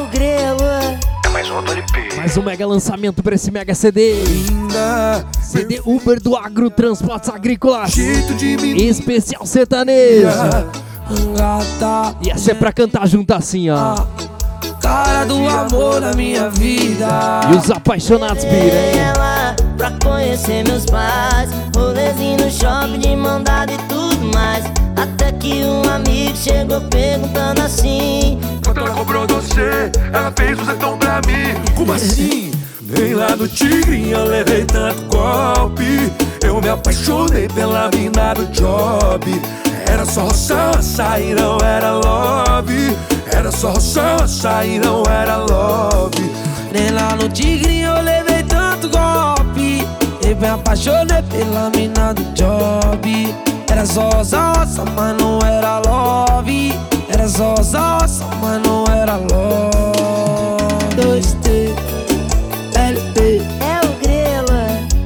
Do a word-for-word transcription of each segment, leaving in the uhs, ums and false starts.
Grelo. É mais um do L P. Mais um mega lançamento pra esse mega C D. Linda, C D Uber do Agro Transportes Agrícolas. jeito de menina, Especial sertanejo. gata, E essa é pra cantar junto assim, ó. cara do amor na minha vida. E os apaixonados pirem. Ela pra conhecer meus pais. Rolezinho no shopping de mão dada e tudo mais. Até que um amigo chegou perguntando assim: Quando ela cobrou você, ela fez o sertão pra mim. Como assim? Nem lá no Tigrinho eu levei tanto golpe. Eu me apaixonei pela mina do job. Era só roça e não era love. Era só roça e não era love. Nem lá no Tigrinho eu levei tanto golpe. Eu me apaixonei pela mina do job. Era só roça, mas não era love. Era só roça, mas não era love. dois T, L P. é o Grelo.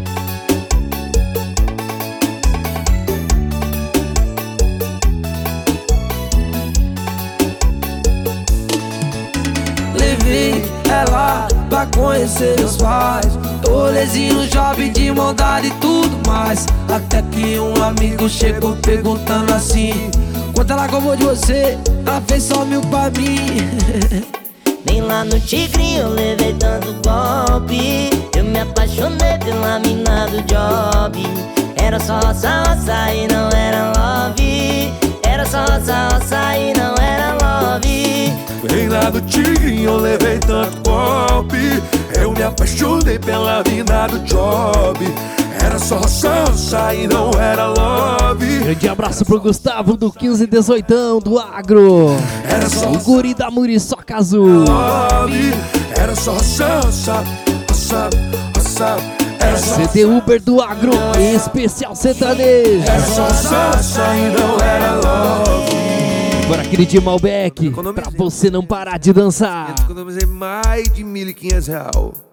Levei ela pra conhecer meus pais. Rolezinho no shopping de mão dada e tudo mais. Até que um amigo chegou perguntando assim: quanto ela cobrou de você? Ela fez só mil pra mim. Nem lá no Tigrinho eu levei tanto golpe. Eu me apaixonei pela mina do job. Era só roça, roça e não era love. Era só roça, roça e não era love. Nem lá do Tigrinho eu levei tanto golpe. Eu me apaixonei pela mina do job. Era só roça e não era love. Grande abraço pro Gustavo do quinze e dezoito do Agro. Era só O guri da Muriçoca Azul. love. Era só roça, roça, roça. Era só C D Uber do Agro, especial sertanejo. Era só roça e não era love. Bora aquele de Malbec, pra você não parar de dançar. Economizei mais de mil e quinhentos real.